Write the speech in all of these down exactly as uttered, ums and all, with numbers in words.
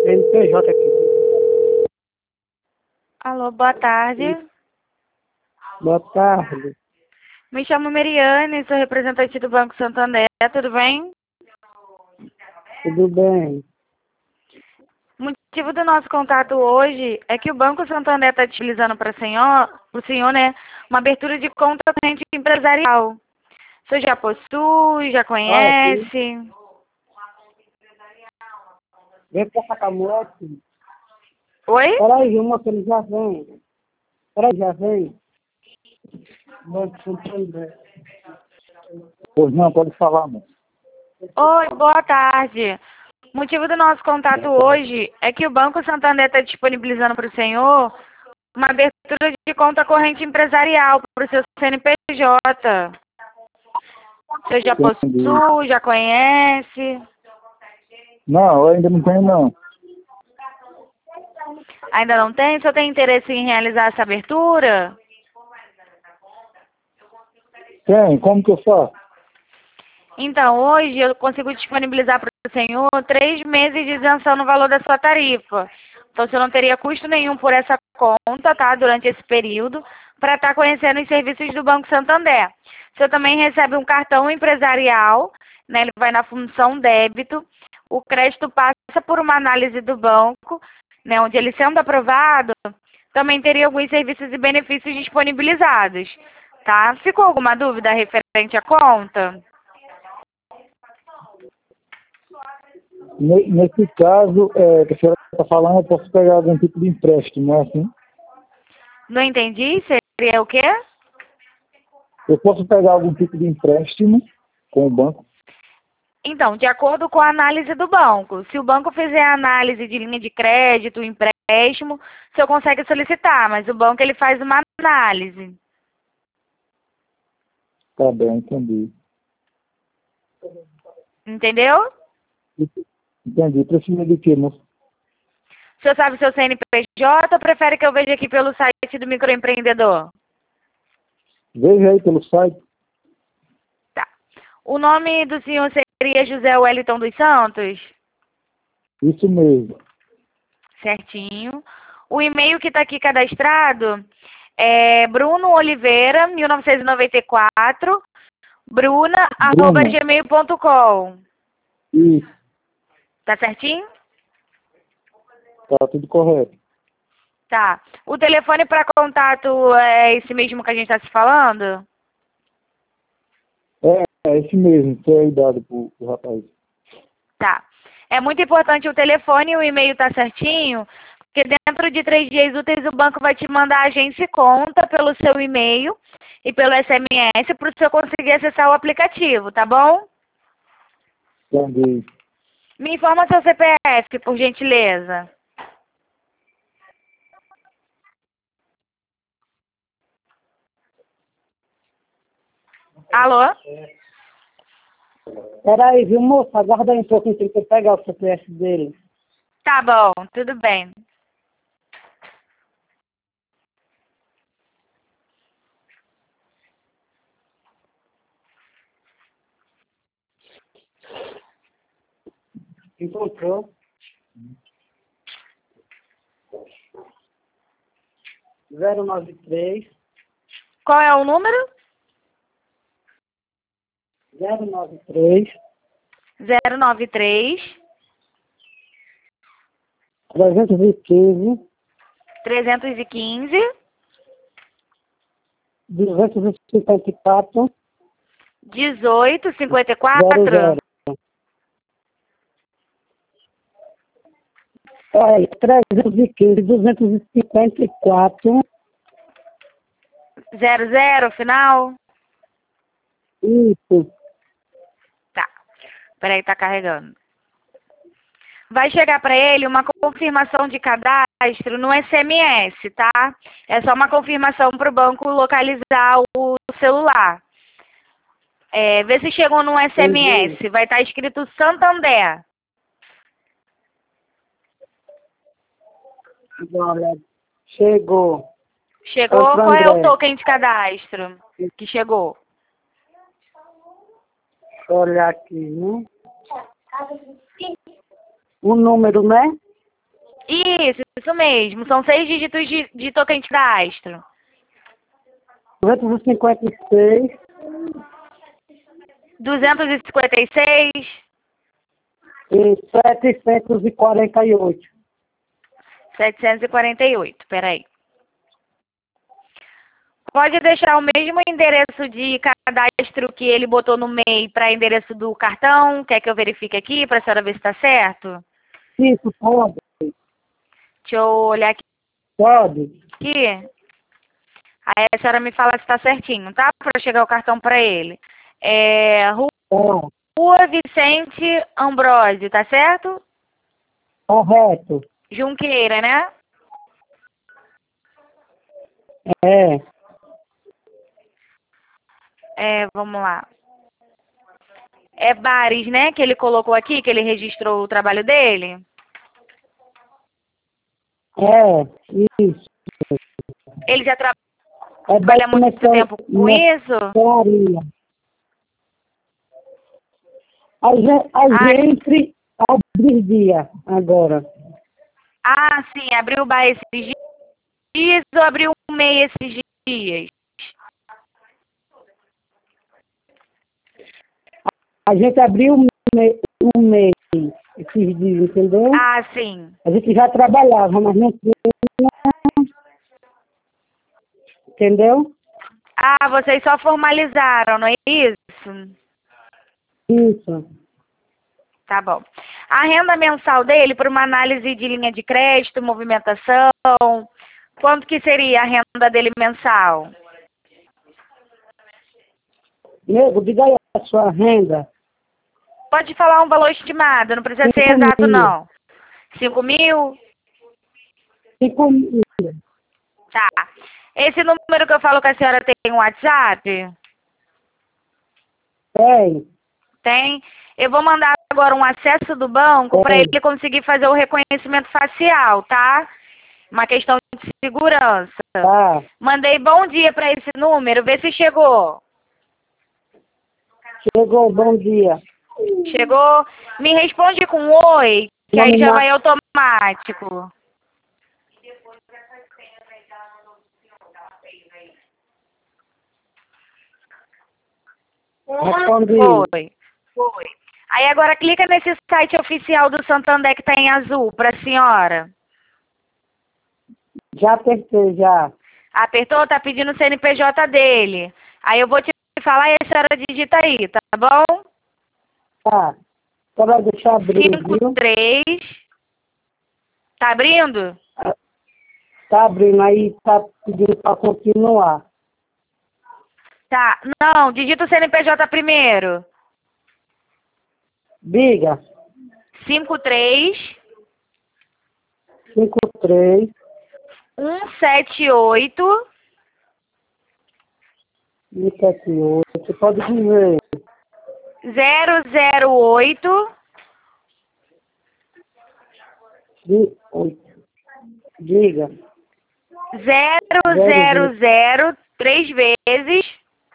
N P J aqui. Alô, boa tarde. Boa tarde. Me chamo Meriane, sou representante do Banco Santander, tudo bem? Tudo bem? O motivo do nosso contato hoje é que o Banco Santander está utilizando para o senhor, pro senhor, né, uma abertura de conta corrente empresarial. O senhor já possui, já Ah, sim. conhece? Vem pra cá com a moto. Oi? Peraí, viu, moço, ele já vem. Peraí, já vem. Banco Santander. Pois não, pode falar, moço. Oi, boa tarde. O motivo do nosso contato hoje é que o Banco Santander está disponibilizando para o senhor uma abertura de conta corrente empresarial para o seu C N P J. O senhor já Entendi. possui, já conhece? Não, eu ainda não tenho, não. Ainda não tem? O senhor tem interesse em realizar essa abertura? Tem, como que eu faço? Então, hoje eu consigo disponibilizar para o senhor três meses de isenção no valor da sua tarifa. Então, o senhor não teria custo nenhum por essa conta, tá? Durante esse período, para estar conhecendo os serviços do Banco Santander. O senhor também recebe um cartão empresarial, né? Ele vai na função débito. O crédito passa por uma análise do banco, né? Onde ele sendo aprovado, também teria alguns serviços e benefícios disponibilizados, tá? Ficou alguma dúvida referente à conta? Ne- Nesse caso, é, que a senhora está falando, eu posso pegar algum tipo de empréstimo, não é assim? Não entendi. Seria o quê? Eu posso pegar algum tipo de empréstimo com o banco? Então, de acordo com a análise do banco. Se o banco fizer a análise de linha de crédito, empréstimo, o senhor consegue solicitar, mas o banco ele faz uma análise. Tá bem, entendi. Entendeu? Entendi. Precisa de quê, moço? O senhor sabe o seu C N P J ou prefere que eu veja aqui pelo site do microempreendedor? Veja aí pelo site. Tá. O nome do senhor seria José Wellington dos Santos? Isso mesmo. Certinho. O e-mail que está aqui cadastrado é Bruno Oliveira, mil novecentos e noventa e quatro, bruna arroba Bruno. gmail ponto com. Isso. Tá certinho? Tá tudo correto. Tá. O telefone para contato é esse mesmo que a gente está se falando? É, é esse mesmo, que é a idade pro, pro rapaz. Tá. É muito importante o telefone e o e-mail tá certinho, porque dentro de três dias úteis o banco vai te mandar a agência e conta pelo seu e-mail e pelo S M S para o senhor conseguir acessar o aplicativo, tá bom? Entendi. Me informa seu C P F, por gentileza. Alô? Peraí, viu, moço? Aguarda aí um pouquinho, tem que pegar o C P F dele. Tá bom, tudo bem. Encontrou? zero nove três, Qual é o número? zero nove três, zero nove três, trezentos e quinze, trezentos e quinze, duzentos e cinquenta e quatro, dezoito, cinquenta e zero quatro, zero. Olha, trezentos e quinze, duzentos e cinquenta e quatro. zero zero, final? Isso. Tá. Peraí, tá carregando. Vai chegar para ele uma confirmação de cadastro no S M S, tá? É só uma confirmação para o banco localizar o celular. É, vê se chegou no S M S. Vai estar escrito Santander. Olha, chegou. Chegou? Outro Qual é o André. token de cadastro que chegou? Olha aqui, né? O número, né? Isso, isso mesmo. São seis dígitos de, de token de cadastro. duzentos e cinquenta e seis, duzentos e cinquenta e seis, e setecentos e quarenta e oito. setecentos e quarenta e oito. Peraí. Pode deixar o mesmo endereço de cadastro que ele botou no M E I para endereço do cartão? Quer que eu verifique aqui para a senhora ver se está certo? Isso, pode. Deixa eu olhar aqui. Pode. Aí a senhora me fala se está certinho, tá? Para chegar o cartão para ele. É, Rua Tá. Rua Vicente Ambrosio, tá certo? Correto. Junqueira, né? É. É, vamos lá. É Bares, né? Que ele colocou aqui, que ele registrou o trabalho dele. É. Isso. Ele já tra- É trabalha muito mercearia. tempo com isso? A gente, a Ah, gente abre dia agora. ah, sim, abriu o bar esses dias ou abriu o M E I esses dias? A gente abriu um mês, um mês esses dias, entendeu? Ah, sim. A gente já trabalhava, mas não tinha. Entendeu? Ah, vocês só formalizaram, não é isso? Isso. Tá bom. A renda mensal dele, por uma análise de linha de crédito, movimentação, quanto que seria a renda dele mensal? Nego, diga aí a sua renda. Pode falar um valor estimado, não precisa ser Cinco exato, mil. não. Cinco mil? Cinco mil. Tá. Esse número que eu falo com a senhora tem um WhatsApp? Tem. Tem. Eu vou mandar agora um acesso do banco para Tem. ele conseguir fazer o reconhecimento facial, tá? Uma questão de segurança. Tá. Mandei bom dia para esse número, vê se chegou. Chegou, bom dia. Chegou? Me responde com oi, que aí já vai automático. Respondi. Foi. Foi. Aí agora clica nesse site oficial do Santander que tá em azul para a senhora. Já apertei, já. Apertou, tá pedindo o C N P J dele. Aí eu vou te falar e a senhora digita aí, tá bom? Tá. Só vai deixar abrir, cinco viu? três. Tá abrindo? Tá abrindo aí, tá pedindo para continuar. Tá. Não, digita o C N P J primeiro. Diga. cinco três. Cinco, três. um sete oito. Um, sete, oito. Pode dizer. zero zero oito. De, oito. Diga. zero zero zero. Três vezes.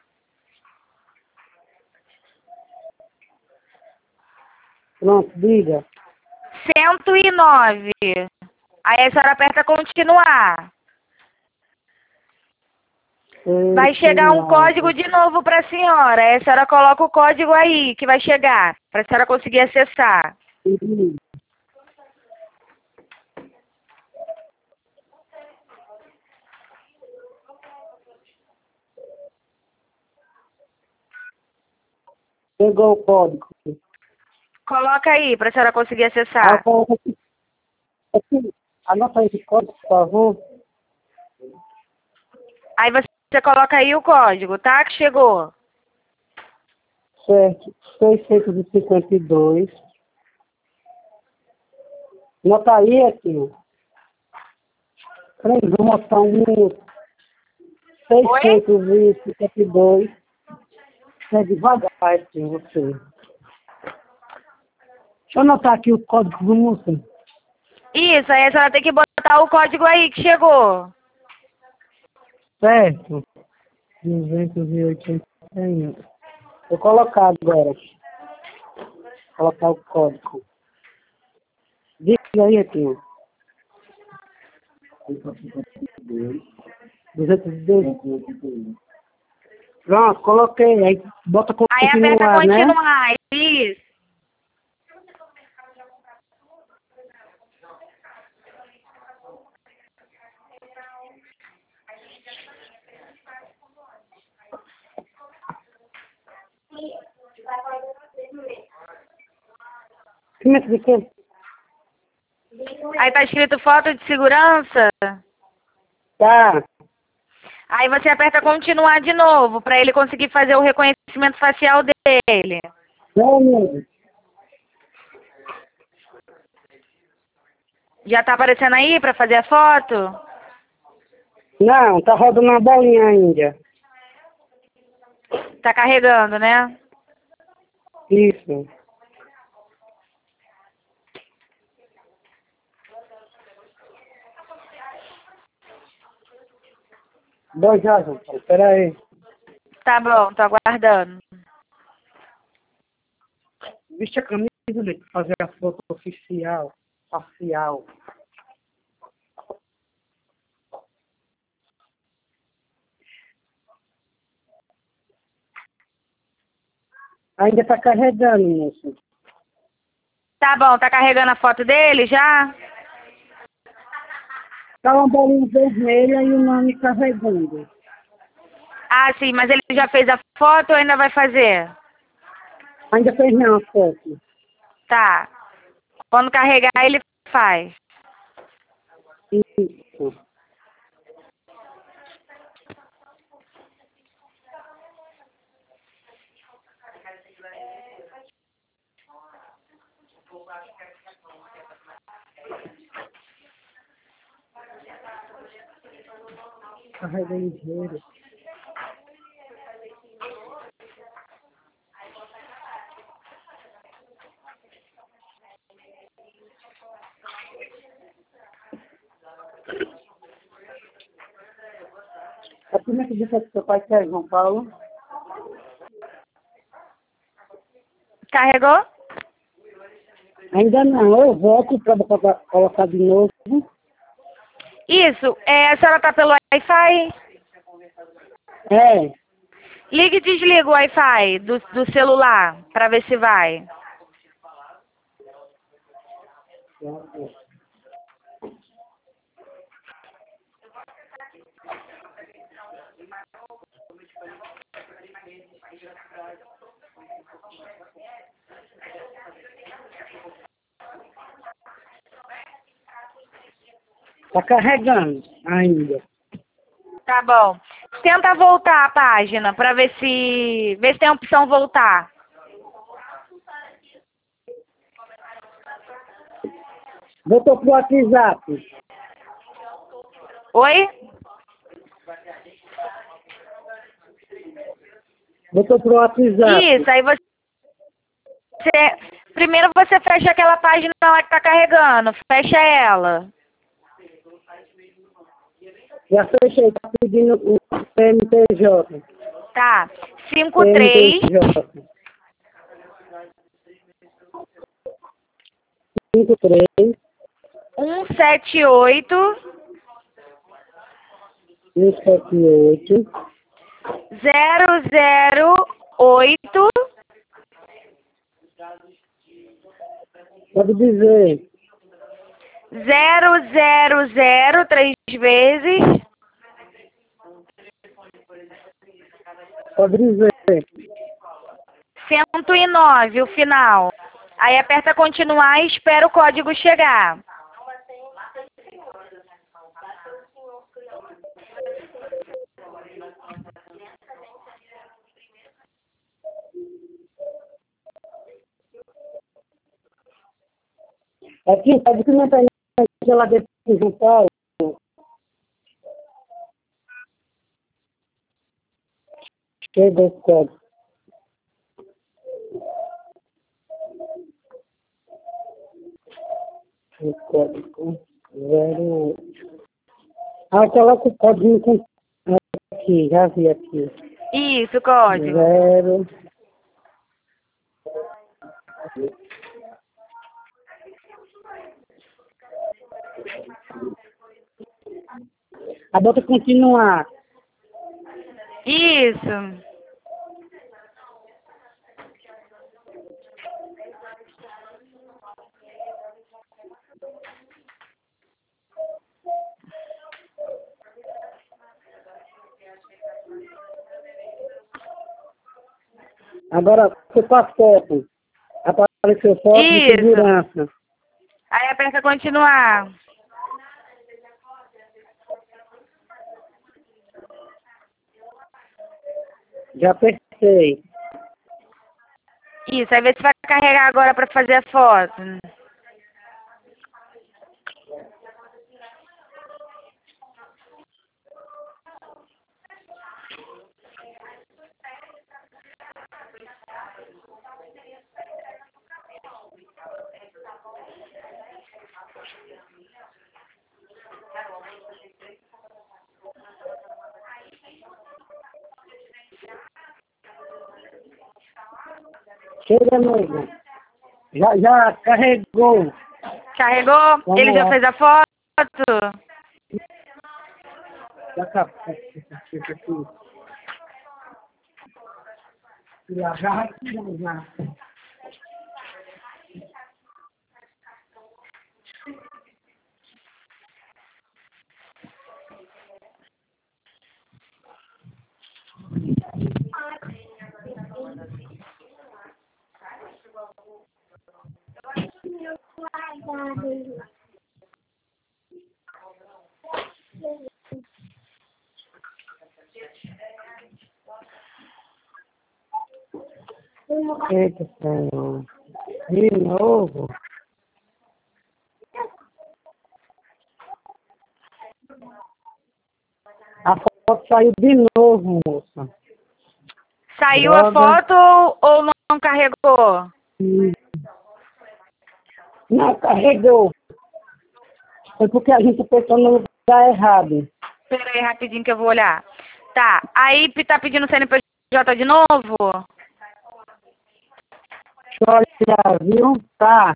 Pronto, diga. cento e nove. Aí a senhora aperta continuar. Vai chegar um código de novo para a senhora. Aí a senhora coloca o código aí que vai chegar, para a senhora conseguir acessar. Uhum. Chegou o código. Coloca aí para a senhora conseguir Ah, acessar. coloca aqui. Aqui. Anota aí esse código, por favor. Aí você coloca aí o código, tá? Que chegou. Certo. seiscentos e cinquenta e dois. Nota aí, aqui. Peraí, vou mostrar um minuto. seiscentos e cinquenta e dois. É devagar, assim, você. Deixa eu anotar aqui o código do músico. Isso, aí a senhora tem que botar o código aí que chegou. Certo. duzentos e oitenta e um. Vou colocar agora. Vou colocar o código. Diga aí, aqui. duzentos e dois. Pronto, coloquei. Aí bota Aí aperta continuar, né? continuar. Isso. Como é que fica? Aí tá escrito foto de segurança. Tá. Aí você aperta continuar de novo, para ele conseguir fazer o reconhecimento facial dele. Não, amigo. Já tá aparecendo aí para fazer a foto? Não, tá rodando uma bolinha ainda. Tá carregando, né? Isso. Dois já, João Paulo. Pera aí. Tá bom, tô aguardando. Veste a camisa dele pra fazer a foto oficial. Facial. Ainda tá carregando, moço. Tá bom, tá carregando a foto dele já? Tá uma bolinha vermelha e o nome carregando. Ah, sim, mas ele já fez a foto ou ainda vai fazer? Ainda fez não a foto. Tá. Quando carregar, ele faz. Isso. Carrega ligeiro. A primeira que disse que seu pai quer, João Paulo? Carregou? Ainda não. Eu volto pra pra colocar de novo. Isso. É, a senhora tá pelo Wi-Fi? É. Liga e desliga o Wi-Fi do, do celular, para ver se vai. Tá carregando ainda. Tá bom. Tenta voltar a página para ver se ver se tem a opção voltar. Voltou pro WhatsApp. Oi? Voltou pro WhatsApp. Isso, aí você primeiro você fecha aquela página lá que tá carregando, fecha ela. Já fechei, tá pedindo o P M T J. Tá. cinco três P M T J. cinco três um sete oito um sete oito zero zero oito Pode dizer. zero zero zero três vezes Pode dizer. cento e nove o final. Aí aperta continuar e espera o código chegar. Aqui, pode comentar aí na geladeira de João Paulo. Chega esse código. O código zero. Ah, coloca o código com... Aqui, já vi aqui. Isso, código. Zero. A bota continuar. Isso. Agora, você faz foto. Apareceu foto de Isso. segurança. Aí aperta continuar. Já apertei. Isso, aí vê se vai carregar agora pra fazer a foto. Chega, noiva. Já, já carregou. Carregou? Vamos Ele já lá. fez a foto? Já acabou. Fica aqui. Já, já, já. Eita, Senhor. De novo. A foto saiu de novo, moça. Saiu Droga. a foto ou não carregou? Hum. Não, carregou. Foi porque a gente apertou no lugar errado. Espera aí rapidinho que eu vou olhar. Tá, aí tá pedindo C N P J de novo? Deixa eu olhar, viu? Tá.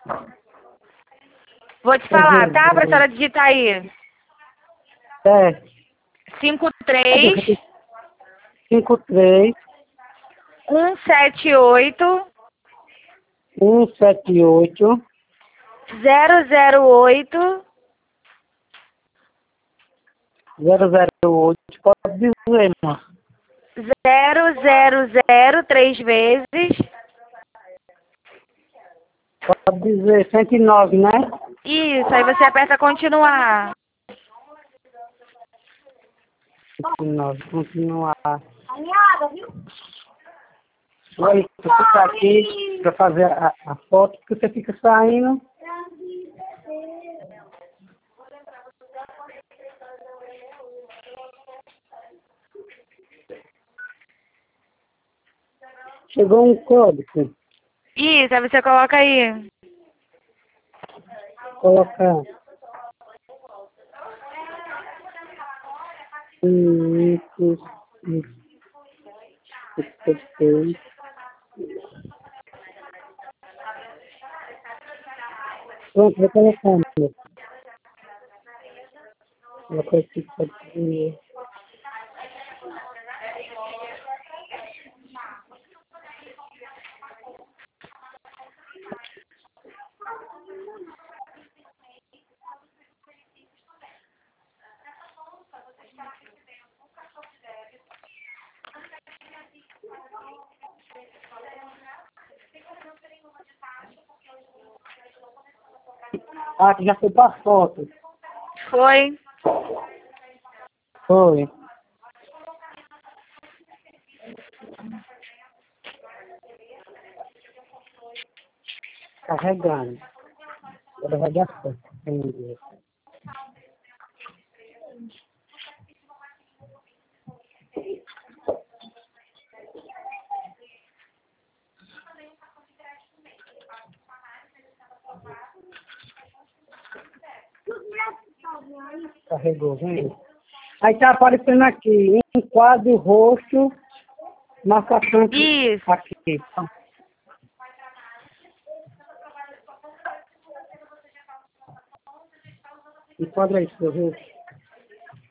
Vou te falar, tá? Pra senhora digitar aí. É. cinco três cinco três um sete oito um sete oito zero zero oito zero zero oito. Pode dizer, mano. zero zero zero três vezes. Pode dizer cento e nove, né? Isso, aí você aperta continuar. cento e nove, continuar. Oi, você fica aqui pra fazer a, a foto, porque você fica saindo. Chegou um código. Isso, aí você coloca aí. Colocar. Isso, isso, isso. Pronto, vou colocar. Meu. Colocar aqui pode ser. Ah, que já foi para foto. Foi. Foi. Carregando. Agora vai dar foto. Entendi. Carregou, vem. Aí tá aparecendo aqui, um quadro roxo, marcação aqui. Isso. Aqui. Enquadra isso, roxo.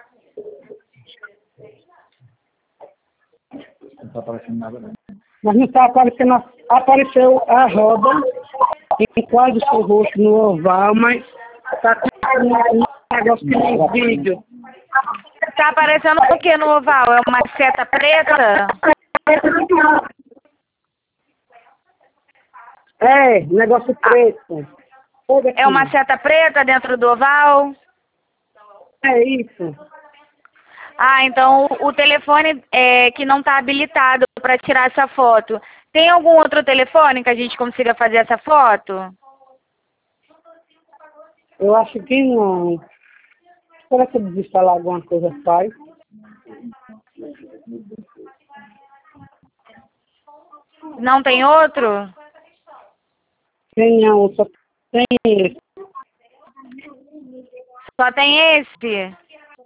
Não tá aparecendo nada, não. Mas não está aparecendo. Apareceu a roda em quase o seu rosto no oval, mas está com um um negócio que nem vídeo. Tá aparecendo o que no oval? É uma seta preta? É, negócio preto. Olha É uma aqui. seta preta dentro do oval? É isso. Ah, então o telefone é que não está habilitado para tirar essa foto. Tem algum outro telefone que a gente consiga fazer essa foto? Eu acho que não. Será que eu desinstalar alguma coisa faz? Não tem outro? Tem não, só tem esse. Só tem esse?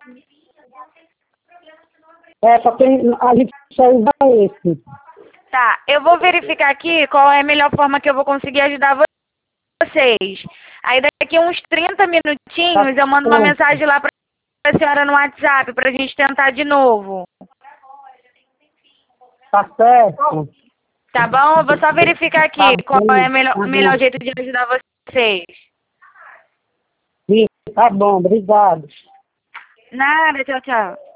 É, só tem. A gente só usa esse. Tá, eu vou verificar aqui qual é a melhor forma que eu vou conseguir ajudar vocês. Aí daqui uns trinta minutinhos eu mando uma Tá bom. mensagem lá para a senhora no WhatsApp pra gente tentar de novo. Tá certo. Tá bom? Eu vou só verificar aqui Tá qual bom, é o melhor, tá melhor bom. jeito de ajudar vocês. Sim, tá bom, obrigado. Nada, tchau, tchau.